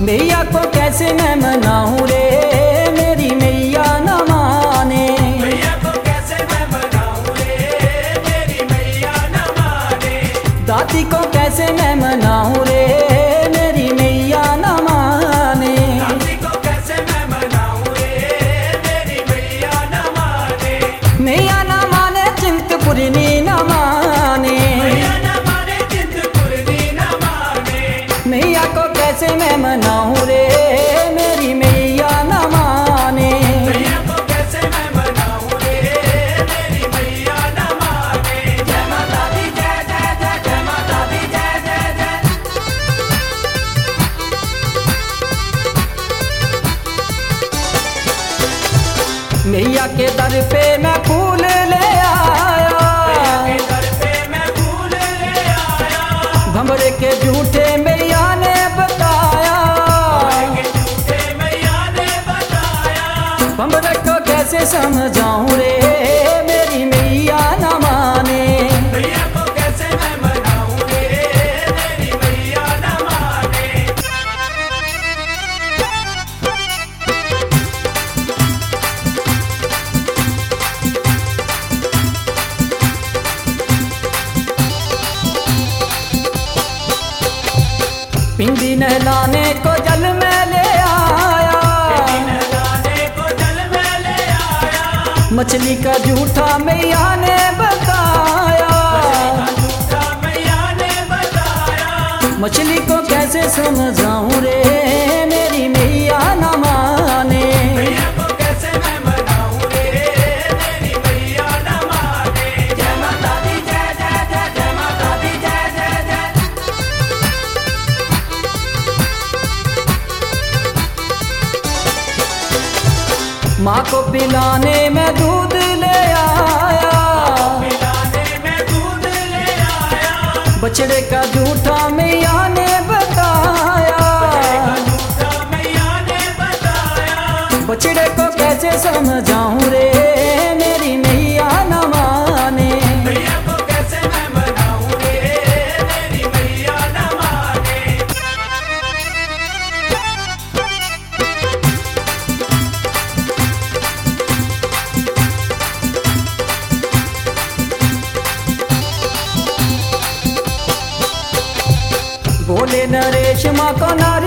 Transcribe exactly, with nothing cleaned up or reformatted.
मैया को कैसे मैं मनाऊं रे, मेरी मैया न माने। मैया को कैसे मैं मनाऊं रे, मेरी मैया न माने। दादी को कैसे मैं मनाऊं रे, मेरी मैया न माने। दादी को कैसे मैं मनाऊं रे, मेरी मैया न माने। मैया न माने चिंतपूर्णी न माने। मैया न माने चिंतपूर्णी न माने। मैया को कैसे मैं मनाऊं रे, मेरी मैया न माने। मैया को कैसे मैं मनाऊं रे, मेरी मैया न माने। जय माता दी जय जय जय, जय माता दी जय जय जय। मैया के दर पे मैं फूल ले आया, के दर पे मैं फूल ले आया। भंवरे के झूठे मैया ने बताया। के झूठे मैया ने बताया। भंवरे को कैसे समझाऊं रे, मेरी मैया न माने। मैया को कैसे मैं मनाऊं रे, मेरी मैया न माने। पिंडी नहलाने को जल में ले आया, नहलाने को जल में ले आया। मछली का झूठा मैया ने बताया। झूठा मैया ने बताया। मछली को कैसे समझाऊं रे, मेरी मैया न माने। मैया को कैसे मैं मनाऊं रे, मेरी मैया न माने। जय माता दी जय जय जय, जय माता दी जय जय जय। माँ को पिलाने में दूध ले आया, पिलाने में दूध ले आया। बछड़े का झूठा मैया ने बताया। झूठा मैया ने बताया। बछड़े को कैसे समझाऊं रे, मेरी मैया न माने। मैया को कैसे मैं मनाऊं रे, मेरी मैया न माने। बोले नरेश माँ को नारी